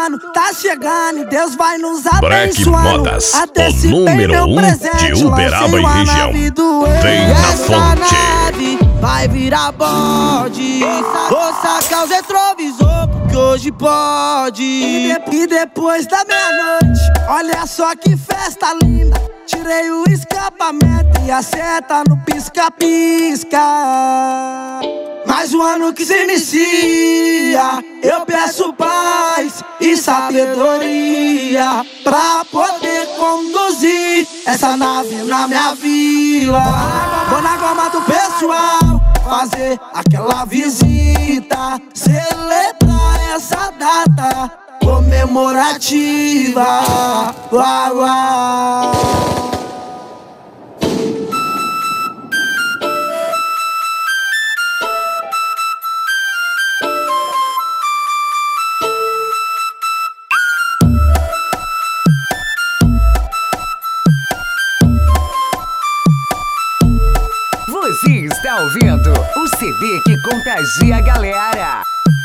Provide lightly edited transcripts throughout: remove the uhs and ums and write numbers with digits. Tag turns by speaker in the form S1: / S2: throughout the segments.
S1: ano tá chegando e Deus vai nos
S2: Black
S1: abençoando.
S2: Modas, o
S1: Antecipei
S2: número
S1: meu
S2: 1
S1: presente,
S2: de Uberaba e
S1: lancei uma
S2: região.
S1: nave do
S2: Vem na
S1: essa
S2: fonte.
S1: nave vai virar bode. Vou sacar os retrovisor porque hoje pode. E depois da meia-noite, olha só que festa linda. Tirei o escapamento e a seta no pisca-pisca. Mais um ano que se inicia, eu peço paz e sabedoria pra poder conduzir essa nave na minha vila. Vou na goma do pessoal fazer aquela visita, celebrar essa data comemorativa. Uau, uau.
S3: Você está ouvindo o CD que contagia a galera.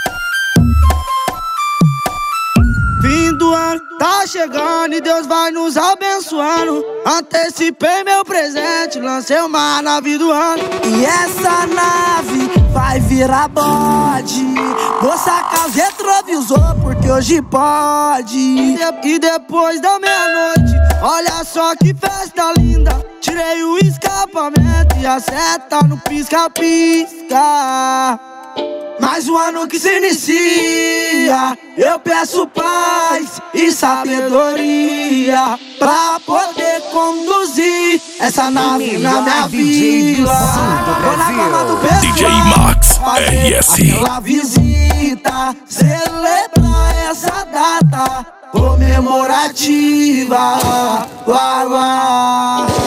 S1: Fim do ano tá chegando e Deus vai nos abençoando. Antecipei meu presente, lancei uma nave do ano. E essa nave vai virar bode. Vou sacar os retrovisor porque hoje pode. E depois da meia-noite, olha só que festa linda. Tirei o escapamento e a seta no pisca-pisca. Mais um ano que se inicia, eu peço paz e sabedoria pra poder conduzir essa nave na minha vila. Vou na cama do pessoal,
S2: DJ Max RS.
S1: aquela visita, celebrar essa data comemorativa. Uau, uau.